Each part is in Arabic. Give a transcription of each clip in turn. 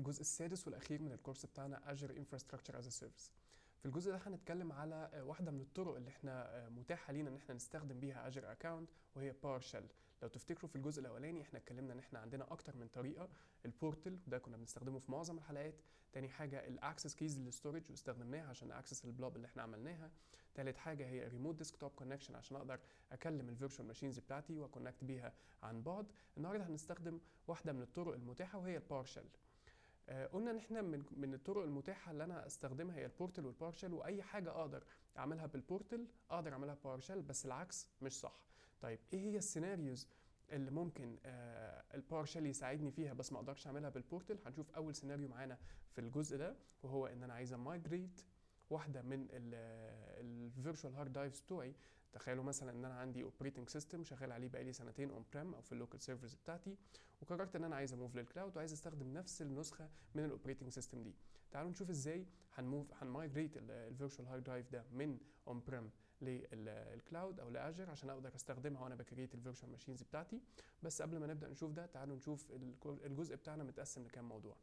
الجزء السادس والاخير من الكورس بتاعنا Azure Infrastructure as a Service. في الجزء ده هنتكلم على واحده من الطرق اللي احنا متاحه لينا ان احنا نستخدم بيها Azure Account، وهي PowerShell. لو تفتكروا في الجزء الاولاني احنا اتكلمنا ان احنا عندنا اكتر من طريقه. البورتل وده كنا بنستخدمه في معظم الحلقات. تاني حاجه الاكسس كيز للستورج واستخدمناها عشان اكسس البلوب اللي احنا عملناها. تالت حاجه هي ريموت ديسكتوب كونكشن عشان اقدر اكلم الفيرتشوال ماشينز بتاعتي واكونكت بيها عن بعد. النهارده هنستخدم واحده من الطرق المتاحه وهي الباورشيل. قلنا ان احنا من الطرق المتاحه اللي انا استخدمها هي البورتل والباورشيل، واي حاجه اقدر اعملها بالبورتل اقدر اعملها باورشيل، بس العكس مش صح. طيب ايه هي السيناريوز اللي ممكن الباورشيل يساعدني فيها بس ما اقدرش اعملها بالبورتل؟ هنشوف اول سيناريو معانا في الجزء ده، وهو ان انا عايز مايجريت واحده من الفيرتشوال هارد درايفز بتوعي. تخيلوا مثلا ان انا عندي اوبريتنج سيستم شغال عليه بقالي سنتين اون بريم او في اللوكال سيرفرز بتاعتي، وقررت ان انا عايز اموف للكلاود وعايز استخدم نفس النسخه من الاوبريتنج سيستم دي. تعالوا نشوف ازاي هنمايجريت الفيرتشوال هارد درايف ده من اون بريم للكلاود او لاجر عشان اقدر استخدمها وانا بكريت الفيرتشوال ماشينز بتاعتي. بس قبل ما نبدا نشوف ده، تعالوا نشوف الجزء بتاعنا متقسم لكام موضوع.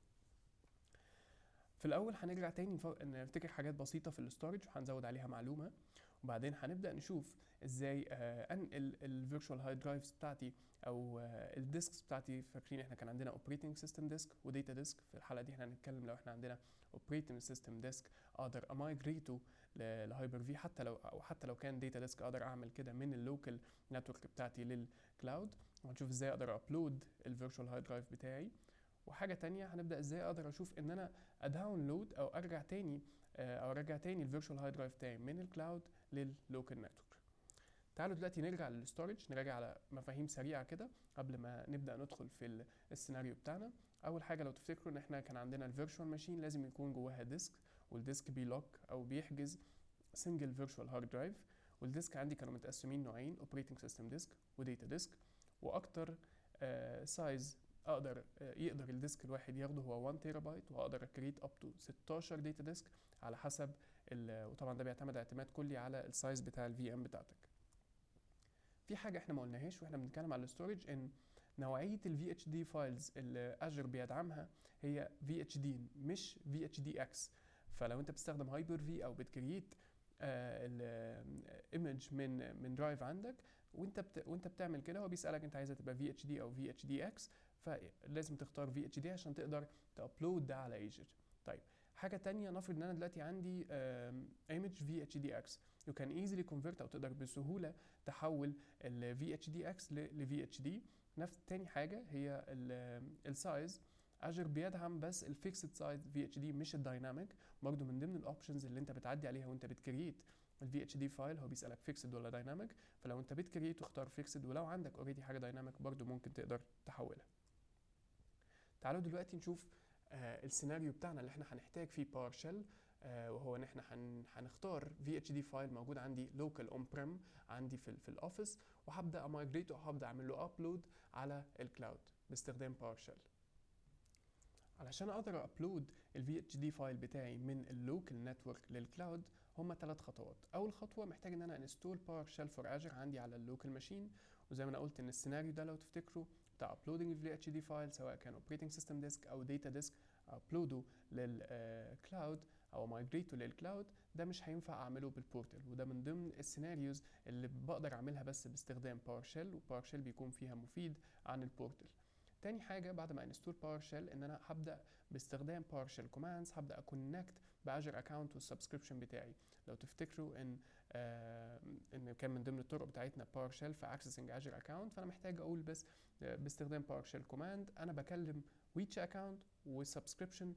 في الاول هنرجع تاني نفتكر حاجات بسيطه في الاستورج وهنزود عليها معلومه، وبعدين هنبدا نشوف ازاي انقل الفيرتشوال هارد درايفز بتاعتي او الديسكس بتاعتي. فاكرين احنا كان عندنا اوبريتنج سيستم ديسك وداتا ديسك. في الحلقه دي احنا هنتكلم لو احنا عندنا اوبريتنج سيستم ديسك اقدر امايجريته لهايبر في، حتى لو كان داتا ديسك اقدر اعمل كده من اللوكال نتورك بتاعتي للكلاود. وهنشوف ازاي اقدر ابلود الفيرتشوال هارد درايف بتاعي. وحاجه تانية هنبدا ازاي اقدر اشوف ان انا اداونلود او ارجع تاني الفيرتشوال هارد درايف بتاعي من الكلاود لللوكال نتورك. تعالوا دلوقتي نرجع للستورج، نراجع على مفاهيم سريعه كده قبل ما نبدا ندخل في السيناريو بتاعنا. اول حاجه لو تفتكروا ان احنا كان عندنا الفيرتشوال ماشين لازم يكون جواها ديسك، والديسك بيلوك او بيحجز سنجل فيرتشوال هارد درايف. والديسك عندي كانوا متقسمين نوعين، اوبريتنج سيستم ديسك وداتا ديسك. واكتر سايز يقدر الديسك الواحد ياخده هو 1 تيرا بايت، وهقدر اكريت اب تو 16 داتا ديسك على حسب وطبعا ده بيعتمد اعتماد كلي على السايز بتاع الفي ام بتاعتك. في حاجه احنا ما قلناهاش واحنا بنتكلم على الاستورج، ان نوعيه الفي اتش دي فايلز اللي اجر بيدعمها هي في اتش دي مش في اتش دي اكس. فلو انت بتستخدم هايبر في او بتكريت الايمج من درايف عندك، وانت بتعمل كده هو بيسالك انت عايزها تبقى في اتش دي او في اتش دي اكس، فلازم تختار في اتش دي عشان تقدر تابلود ده على ايجر. طيب حاجه تانية، نفرض ان انا دلوقتي عندي ايمج في اتش دي اكس، يو كان ايزلي كونفرت او تقدر بسهوله تحول ال في اتش دي اكس ل في اتش دي. نفس تاني حاجه هي السايز. اجر بيدعم بس الفيكسد سايز في اتش دي مش الدايناميك. برضو من ضمن الاوبشنز اللي انت بتعدي عليها وانت بتكريت الفي اتش دي فايل هو بيسالك فيكسد ولا دايناميك، فلو انت بتكريت تختار فيكسد، ولو عندك اوريدي حاجه دايناميك برضو ممكن تقدر تحولها. تعالوا دلوقتي نشوف السيناريو بتاعنا اللي احنا هنحتاج فيه باورشيل، وهو ان احنا هنختار في اتش دي فايل موجود عندي لوكال اون بريم عندي في الاوفيس، وهبدا امايجريته وهبدا اعمل له ابلود على الكلاود باستخدام باورشيل. علشان اقدر ابلود الفي اتش دي فايل بتاعي من اللوكال نتورك للكلاود هما 3 خطوات. اول خطوه محتاج ان انا انستول باورشيل فور اجر عندي على اللوكال ماشين، وزي ما انا قلت ان السيناريو ده لو تفتكروا بتاع ابلودنج الفي اتش دي فايل سواء كان اوبريتنج سيستم ديسك او داتا ديسك، ابلوده للكلاود او مايجريته للكلاود، ده مش هينفع اعمله بالبورتل. وده من ضمن السيناريوز اللي بقدر اعملها بس باستخدام باورشيل، وباورشيل بيكون فيها مفيد عن البورتل. تاني حاجه بعد ما انستول باورشيل ان انا هبدا باستخدام باورشيل كوماندز هبدا اكونكت باجر اكونت والسبسكريبشن بتاعي. لو تفتكروا ان كان من ضمن الطرق بتاعتنا باورشيل في اكسسنج اجر اكونت، فانا محتاج اقول بس باستخدام باورشيل كوماند انا بكلم ويتش اكونت والسبسكريبشن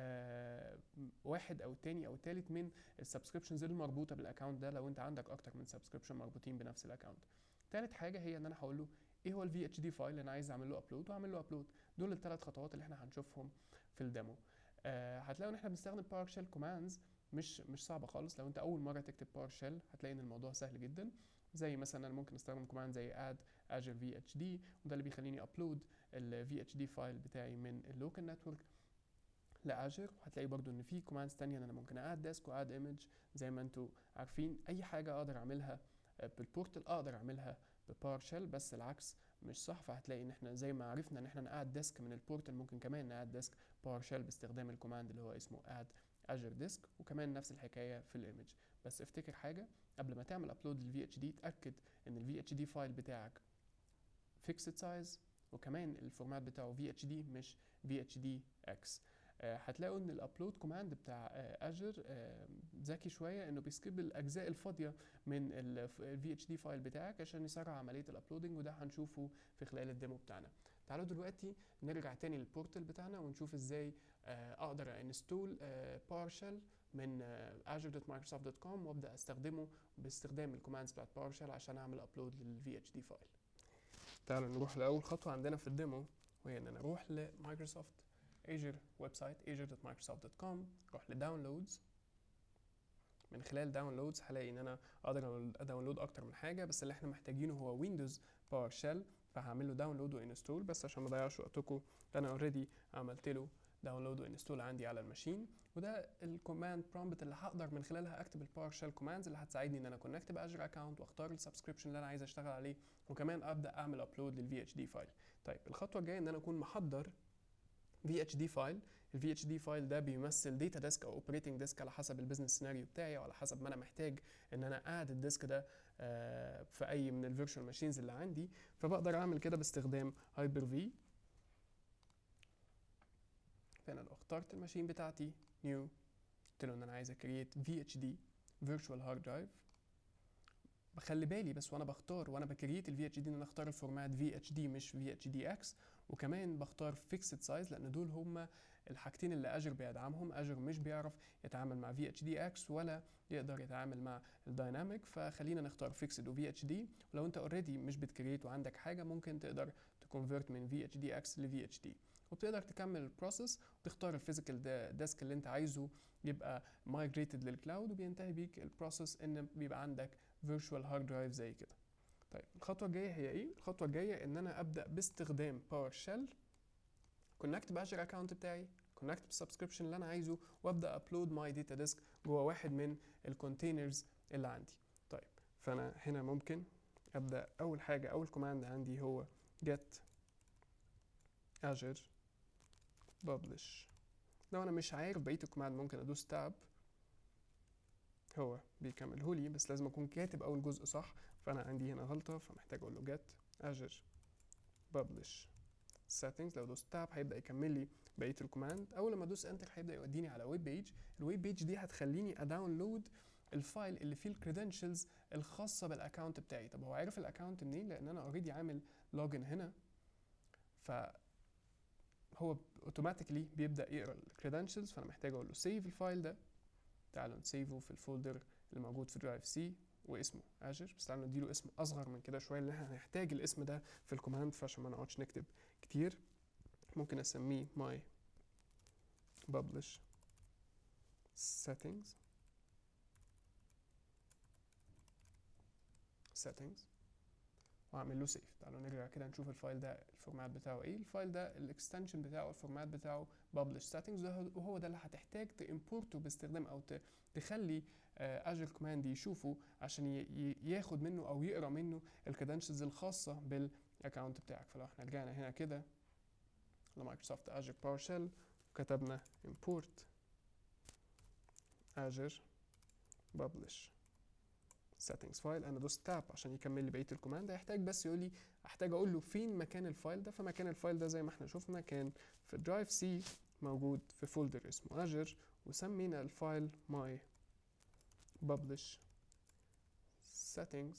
واحد او التاني او التالت من السبسكريبشنز المربوطه بالاكونت ده، لو انت عندك اكتر من سبسكريبشن مربوطين بنفس الاكونت. تالت حاجه هي ان انا هقول له ايه هو الفي اتش دي فايل اللي انا عايز اعمل له ابلود واعمل له ابلود. دول ال3 خطوات اللي احنا هنشوفهم في الديمو. هتلاقوا ان احنا بنستخدم باورشيل كوماندز مش صعبه خالص. لو انت اول مره تكتب باورشيل هتلاقي ان الموضوع سهل جدا. زي مثلا انا ممكن استخدم كوماند زي add azure vhd، وده اللي بيخليني ابلود ال vhd فايل بتاعي من اللوكال نتورك لاجر. وهتلاقي برضو ان في كوماندز تانية ان انا ممكن اد ديسك واد ايمج. زي ما انتوا عارفين اي حاجه اقدر اعملها بالبورتل اقدر اعملها بباورشيل، بس العكس مش صح، فهتلاقي ان احنا زي ما عرفنا ان احنا نقعد ديسك من البورتال، ممكن كمان نقعد ديسك باور شيل باستخدام الكوماند اللي هو اسمه add azure disk، وكمان نفس الحكايه في الايمج. بس افتكر حاجه، قبل ما تعمل ابلود للفي اتش دي اتاكد ان الفي اتش دي فايل بتاعك فيكسد سايز، وكمان الفورمات بتاعه VHD مش VHDX. هتلاقوا ان الابلود كوماند بتاع اجر ذكي شويه، انه بيسكيب الاجزاء الفاضيه من ال VHD فايل بتاعك عشان يسرع عمليه الابلودنج، وده هنشوفه في خلال الديمو بتاعنا. تعالوا دلوقتي نرجع تاني للبورتال بتاعنا ونشوف ازاي اقدر انستول باورشل من azure.microsoft.com وابدا استخدمه باستخدام الكوماندز بتاعت باورشل عشان اعمل ابلود لل VHD فايل. تعالوا نروح لأول خطوة عندنا في الديمو، وهي إن أنا أروح لمايكروسوفت ايجر ويب سايت azure.microsoft.com، أروح لداونلودز. من خلال داونلودز هلاقي إن أنا أقدر أداونلود أكتر من حاجة، بس اللي إحنا محتاجينه هو ويندوز باور شيل، فهعمل له داونلود وانستول. بس عشان ما اضيعش وقتكم أنا أوريدي عملت له داونلود وانستول عندي على الماشين، وده الكوماند برومبت اللي هقدر من خلالها اكتب الباور شيل كوماندز اللي هتساعدني ان انا كونكت باجر اكونت واختار السبسكريبشن اللي انا عايز اشتغل عليه، وكمان ابدا اعمل ابلود للفي اتش دي فايل. طيب الخطوه الجايه ان انا اكون محضر في اتش دي فايل. الفي اتش دي فايل ده بيمثل داتا ديسك او اوبريتنج ديسك على حسب البيزنس سيناريو بتاعي، وعلى حسب ما انا محتاج ان انا اقعد الديسك ده في اي من الفيرتشوال ماشينز اللي عندي. فبقدر اعمل كده باستخدام هايبر في. فانا لو اخترت الماشين بتاعتي نيو، قلت له ان انا عايز اكريت في اتش دي فيرتشوال هارد درايف، بخلي بالي بس وانا بختار وانا بكريت الفي اتش دي ان انا اختار الفورمات في اتش دي مش في اتش دي اكس، وكمان بختار فيكسد سايز لان دول هما الحاجتين اللي اجر بيدعمهم. اجر مش بيعرف يتعامل مع في اتش دي اكس ولا يقدر يتعامل مع الدايناميك، فخلينا نختار فيكسد وفي اتش دي. ولو انت اوريدي مش بتكريت وعندك حاجه، ممكن تقدر تكونفيرت من في اتش دي اكس لفي اتش دي، وبتقدر تكمل البروسيس وتختار الفيزيكال ديسك اللي انت عايزه يبقى مايجريتد للكلاود، وبينتهي بيك البروسيس ان بيبقى عندك فيرتشوال هارد درايف زي كده. طيب الخطوه الجايه هي ايه؟ الخطوه الجايه ان انا ابدا باستخدام باور شيل كونكت باجر اكونت بتاعي، كونكت بالسبسكريبشن اللي انا عايزه، وابدا ابلود ماي داتا ديسك جوه واحد من الكونتينرز اللي عندي. طيب فانا هنا ممكن ابدا اول حاجه، اول كوماند عندي هو get azure publish. لو انا مش عارف بقيه الكوماند ممكن ادوس تاب، هو بيكمله لي، بس لازم اكون كاتب اول جزء صح، فانا عندي هنا غلطه، فمحتاج اقول له get azure publish settings. لو دوست تاب هيبدا يكمل لي بقيه الكوماند. اول لما ادوس انتر هيبدا يوديني على ويب بيج. الويب بيج دي هتخليني اداونلود الفايل اللي فيه الكريدنشلز الخاصه بالاكونت بتاعي. طب هو عارف الاكونت منين؟ لان انا اوريدي عامل لوجن هنا، فهو اوتوماتيكلي بيبدا يقرا الكريدنشلز. فانا محتاج اقول له سيف الفايل ده. تعالوا نسيفه في الفولدر اللي موجود في درايف سي واسمه اجر، بس تعالوا نديله اسم اصغر من كده شويه لان احنا هنحتاج الاسم ده في الكوماند، فعشان ما نقعدش نكتب كتير ممكن اسميه my publish settings واعمل له سيف. تعالوا نرجع كده نشوف الفايل ده الفورمات بتاعه ايه. الفايل ده الاكستنشن بتاعه الفورمات بتاعه publish settings، وهو ده اللي هتحتاج تimporته باستخدام او تخلي اجر كوماند يشوفه عشان ياخد منه او يقرا منه الكريدنشلز الخاصه بالاكونت بتاعك. فلو احنا رجعنا هنا كده لمايكروسوفت اجر باور شيل وكتبنا import azure publish settings فايل، انا دوست تاب عشان يكمل لي بقيه الكوماند. هيحتاج بس يقول لي، احتاج اقول له فين مكان الفايل ده. فمكان الفايل ده زي ما احنا شفنا كان في درايف سي، موجود في فولدر اسمه اجر، وسمينا الفايل my publish settings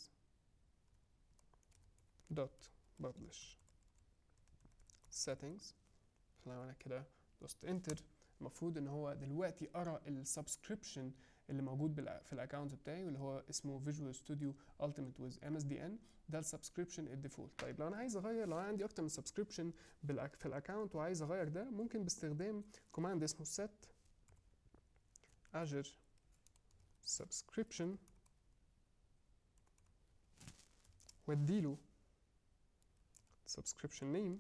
dot publish settings. فلو انا كده دوست انتر، المفروض ان هو دلوقتي قرا السبسكريبشن اللي موجود في الاكونت بتاعي، واللي هو اسمه Visual Studio Ultimate with MSDN. ده السبسكريبشن الديفولت. طيب لو انا عايز اغير، لو انا عندي اكتر من سبسكريبشن في الاكونت وعايز اغير ده، ممكن باستخدام كوماند اسمه set azure subscription، واديله subscription name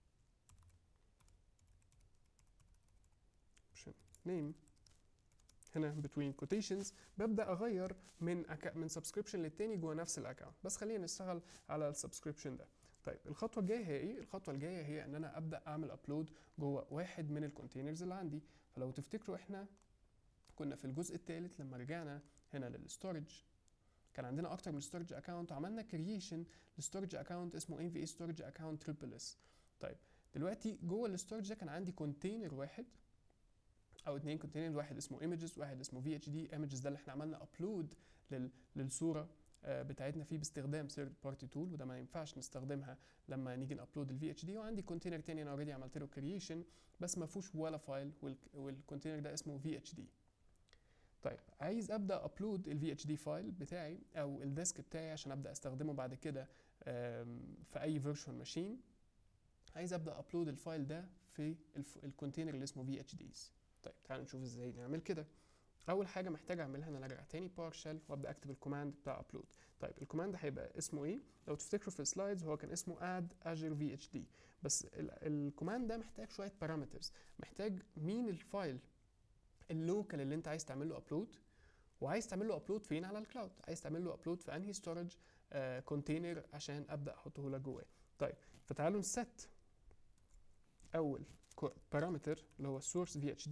هنا between quotations. ببدأ أغير من سبسكريبشن للتاني جوه نفس الأكاونت، بس خلينا نشتغل على السبسكريبشن ده. طيب الخطوه الجايه هي ايه؟ الخطوه الجايه هي ان انا ابدا اعمل ابلود جوه واحد من الكونتينرز اللي عندي. فلو تفتكروا احنا كنا في الجزء الثالث لما رجعنا هنا للستورج، كان عندنا اكتر من ستورج اكونت وعملنا كرييشن لستورج اكونت اسمه MVA ستورج اكونت تريبل اس. طيب دلوقتي جوه الستورج ده كان عندي كونتينر واحد او اتنين كونتينر، واحد اسمه ايمجز واحد اسمه VHD. ايمجز ده اللي احنا عملنا ابلود للصوره بتاعتنا فيه باستخدام ثيرد بارتي تول، وده ما ينفعش نستخدمها لما نيجي نابلود VHD. وعندي كونتينر تاني انا اوريدي عملت له كرييشن بس ما فيهوش ولا فايل، والكونتينر ده اسمه VHD. طيب عايز ابدا ابلود VHD فايل بتاعي او الديسك بتاعي عشان ابدا استخدمه بعد كده في اي فيرتشوال ماشين. عايز ابدا ابلود الفايل ده في الكونتينر اللي اسمه VHDs. طيب تعالوا نشوف ازاي نعمل كده. اول حاجه محتاج اعملها ان انا ارجع تاني باورشل وابدا اكتب الكوماند بتاع ابلود. طيب الكوماند هيبقى اسمه ايه؟ لو تفتكروا في السلايدز هو كان اسمه add azure VHD، بس الكوماند ده محتاج شويه بارامترز. محتاج مين الفايل اللوكال اللي انت عايز تعمل له ابلود، وعايز تعمل له ابلود فين على الكلاود، عايز تعمل له ابلود في انهي ستورج كونتينر عشان ابدا احطه لك جواه. طيب فتعالوا نست اول بارامتر اللي هو source VHD.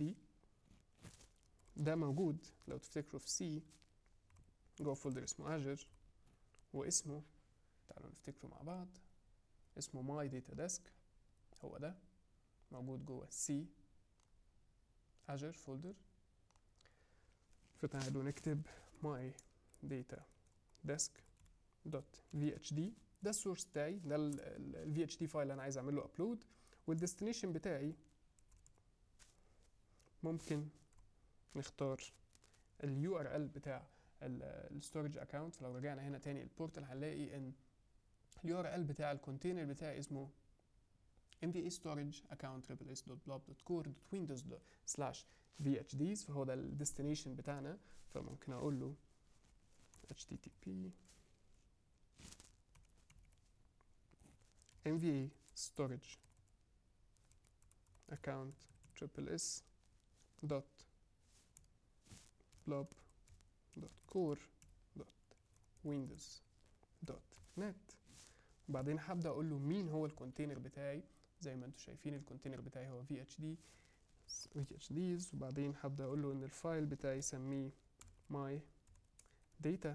ده موجود لو تفتكروا في C جوه فولدر اسمه Azure، واسمه تعالوا نفتكره مع بعض اسمه my data desk. هو ده موجود جوه C Azure فولدر. فتعالوا نكتب my data desk .vhd. ده السورس بتاعي، ده ال VHD فايل اللي انا عايز اعمل له ابلود. والديستنيشن بتاعي ممكن نختار اليو ار ال بتاع الستورج اكونت. فلو رجعنا هنا تاني البورتال هنلاقي ان اليو ار ال بتاع الكونتينر بتاعي اسمه MVA storage account www.core.windows/VHDs، فهو ده الديستنيشن بتاعنا. فممكن اقول له http MVA storage account blob.core.windows.net. وبعدين هبدأ اقول له مين هو الكونتينر بتاعي. زي ما انتم شايفين الكونتينر بتاعي هو VHDs. وبعدين هبدأ اقول له ان الفايل بتاعي سميه my data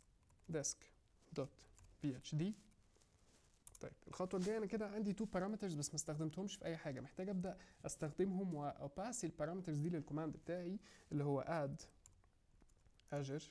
desk.phd. طيب الخطوه الجايه انا كده عندي تو بارامترز بس ما استخدمتهمش في اي حاجه، محتاج ابدا استخدمهم واباسي البارامترز دي للكوماند بتاعي اللي هو add azure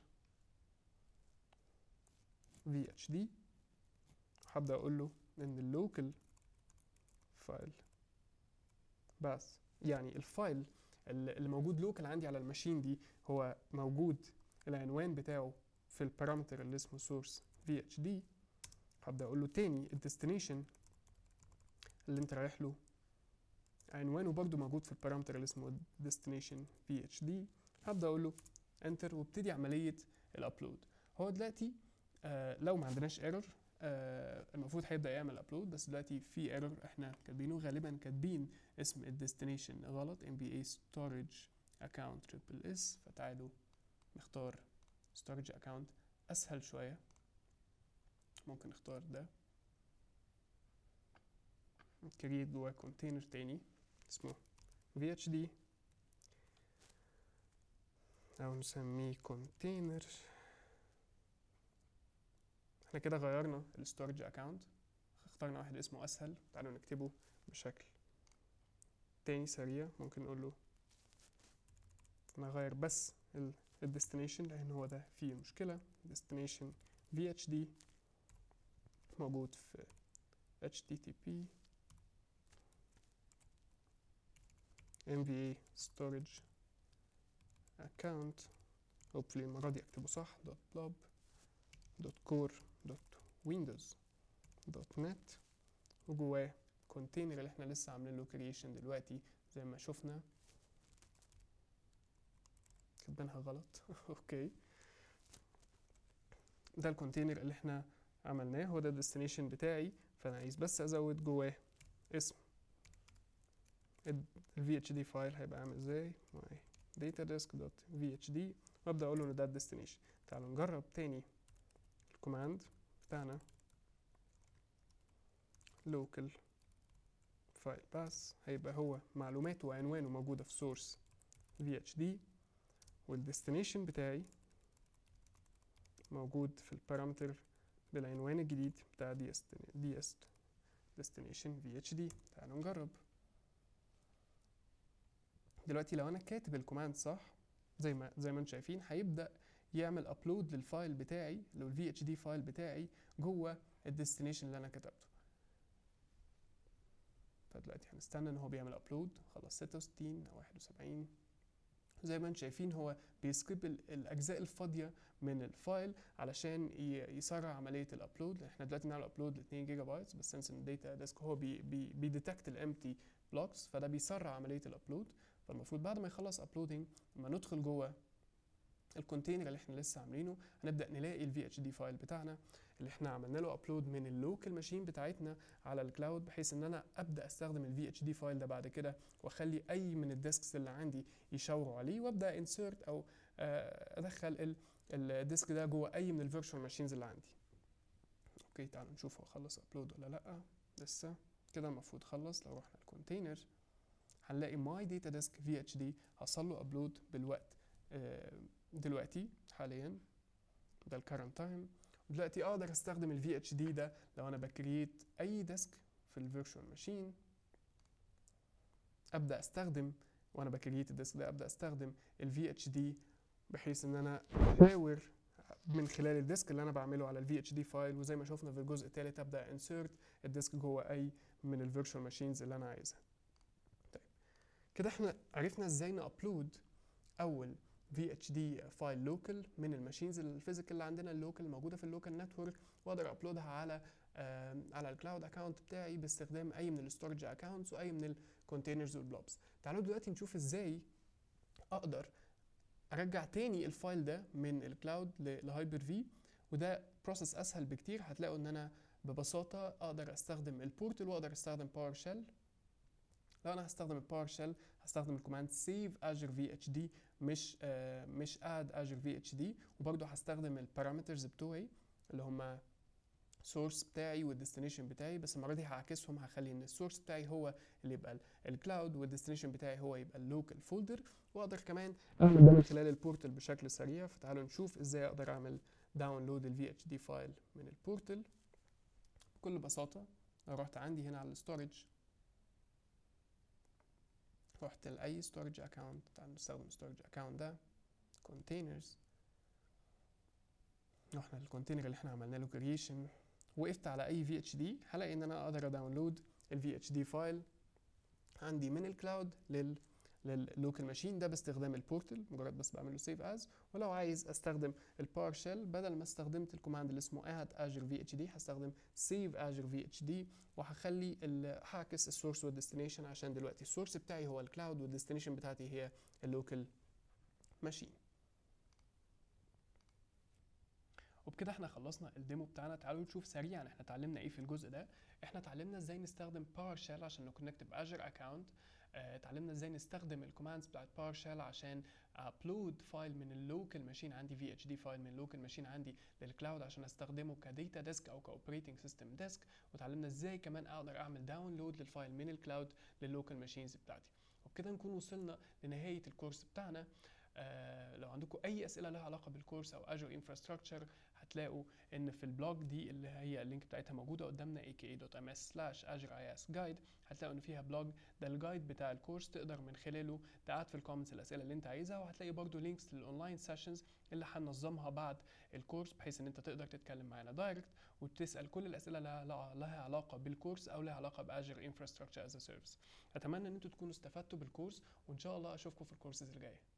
VHD. هبدا اقول له ان اللوكال فايل بس، يعني الفايل اللي موجود لوكال عندي على الماشين دي هو موجود العنوان بتاعه في البارامتر اللي اسمه source VHD. هبدأ اقول له تاني الديستنيشن اللي انت رايح له عنوانه برضو موجود في البارامتر اللي اسمه destination VHD. هبدأ اقول له enter وابتدي عملية الابلود. هو دلوقتي لو ما عندناش ايرور المفروض هيبدأ يعمل ابلود، بس دلوقتي في ايرور احنا كاتبينه، غالبا كاتبين اسم الديستنيشن غلط MVA storage account triple S. فتعالوا نختار storage account اسهل شوية، ممكن نختار ده كريت جواه كونتينر تاني اسمه VHD او نسميه كونتينر. احنا كده غيرنا الستورج اكاونت، اخترنا واحد اسمه اسهل. تعالوا نكتبه بشكل تاني سريع. ممكن نقول له نغير بس الديستنيشن لان هو ده فيه مشكلة. destination VHD موجود في http MVA storage account hopefully المرة دي اكتبه صح .blob.core.windows.net، وجواه كونتينر اللي احنا لسه عاملين له كرييشن دلوقتي زي ما شفنا. كاتبينها غلط اوكي. ده الكونتينر اللي احنا عملناه، هو ده الديستنيشن بتاعي. فانا عايز بس ازود جواه اسم ال VHD فايل هيبقى عامل ازاي my datadisk.vhd، وابدا اقول له ان ده الديستنيشن. تعالوا نجرب تاني الكوماند بتاعنا local file path هيبقى هو معلوماته وعنوانه موجودة في source VHD، والديستنيشن بتاعي موجود في البارامتر بالعنوان الجديد بتاع destination VHD. تعالوا نجرب. دلوقتي لو انا كاتب الكوماند صح زي ما انتم شايفين هيبدأ يعمل ابلود للفايل بتاعي، لو الفي اتش دي فايل بتاعي جوه الديستنيشن اللي انا كتبته. فدلوقتي هنستنى ان هو بيعمل ابلود، خلص 66 او 71. زي ما انتم شايفين هو بيسكيب الاجزاء الفاضيه من الفايل علشان يسرع عمليه الابلود. احنا دلوقتي بنعمل ابلود ل 2 جيجا بايتس، بس سنس ان الداتا ديسك هو بيديتكت الامتي بلوكس، فده بيسرع عمليه الابلود. فالمفروض بعد ما يخلص ابلودنج لما ندخل جوه الكونتينر اللي احنا لسه عاملينه هنبدا نلاقي الفي اتش دي فايل بتاعنا اللي احنا عملنا له ابلود من اللوكال ماشين بتاعتنا على الكلاود، بحيث ان انا ابدا استخدم الفي اتش دي فايل ده بعد كده واخلي اي من الديسكس اللي عندي يشاوروا عليه، وابدا انسيرت او ادخل الديسك ده جوه اي من الفيرتشوال ماشينز اللي عندي. اوكي تعالوا نشوف هو خلص ابلود ولا لا. لسه كده المفروض خلص. لو رحنا الكونتينر هنلاقي ماي داتا ديسك في اتش دي حصل له ابلود بالوقت دلوقتي حاليا، ده الكرنت تايم. دلوقتي اقدر استخدم الفي اتش دي ده لو انا بكريت اي ديسك في الفيرتشوال ماشين، ابدا استخدم وانا بكريت الديسك ده ابدا استخدم الفي اتش دي بحيث ان انا اشاور من خلال الديسك اللي انا بعمله على الفي اتش دي فايل، وزي ما شفنا في الجزء الثالث ابدا انسيرت الديسك جوه اي من الفيرتشوال ماشينز اللي انا عايزها. طيب كده احنا عرفنا ازاي نابلود اول VHD فايل لوكال من الماشينز الفيزيكال اللي عندنا اللوكال الموجوده في اللوكال نتورك، واقدر ابلودها على الكلاود اكونت بتاعي باستخدام اي من الستورج اكونتس واي من الكونتينرز والبلوبس. تعالوا دلوقتي نشوف ازاي اقدر ارجع تاني الفايل ده من الكلاود لهايبر في، وده بروسيس اسهل بكتير. هتلاقوا ان انا ببساطه اقدر استخدم البورتل واقدر استخدم باور شيل. لو انا هستخدم الباور شيل هستخدم الكوماند save azure vhd مش add azure vhd، وبرضه هستخدم البارامترز بتوعي اللي هم source بتاعي والديستنيشن بتاعي، بس المره دي هعكسهم، هخلي ان السورس بتاعي هو اللي يبقى الكلاود والديستنيشن بتاعي هو يبقى اللوكال فولدر. واقدر كمان اعمل ده من خلال البورتل بشكل سريع. فتعالوا نشوف ازاي اقدر اعمل داونلود الفي اتش دي فايل من البورتل بكل بساطه. لو رحت عندي هنا على الستورج، رحت لاي ستورج اكونت، تعالوا نستخدم الستورج اكونت ده containers، رحنا للكونتينر اللي احنا عملنا له كرييشن، وقفت على اي في اتش دي، هلاقي ان انا اقدر اداونلود الفي اتش دي فايل عندي من الكلاود لللوكال ماشين ده باستخدام البورتل، مجرد بس بعمل له سيف از. ولو عايز استخدم الباور شيل، بدل ما استخدمت الكوماند اللي اسمه add azure vhd هستخدم save azure vhd، وهخلي هعكس السورس والديستنيشن عشان دلوقتي السورس بتاعي هو الكلاود والديستنيشن بتاعتي هي اللوكال ماشين. وبكده احنا خلصنا الديمو بتاعنا. تعالوا نشوف سريعا احنا اتعلمنا ايه في الجزء ده. احنا اتعلمنا ازاي نستخدم باور شيل عشان نكونكت باجر اكونت، اتعلمنا ازاي نستخدم الكوماندز بتاعت باور شيل عشان ابلود فايل من اللوكال ماشين عندي، في اتش دي فايل من اللوكال ماشين عندي للكلاود عشان استخدمه كداتا ديسك او كاوبريتنج سيستم ديسك. وتعلمنا ازاي كمان اقدر اعمل داونلود للفايل من الكلاود لللوكال ماشينز بتاعتي. وبكده نكون وصلنا لنهايه الكورس بتاعنا. لو عندكم اي اسئله لها علاقه بالكورس او اجر انفراستراكشر، هتلاقوا ان في البلوج دي اللي هي اللينك بتاعتها موجوده قدامنا aka.ms/azureiasguide، هتلاقوا ان فيها بلوج، ده الجايد بتاع الكورس، تقدر من خلاله تقعد في الكومنتس الاسئله اللي انت عايزها. وهتلاقي برضو لينكس للاونلاين سيشنز اللي هننظمها بعد الكورس، بحيث ان انت تقدر تتكلم معانا دايركت وتسال كل الاسئله لها علاقه بالكورس او لها علاقه باجر انفراستراكشر از سيرفيس. اتمنى ان انتوا تكونوا استفدتوا بالكورس، وان شاء الله اشوفكم في الكورسز الجايه.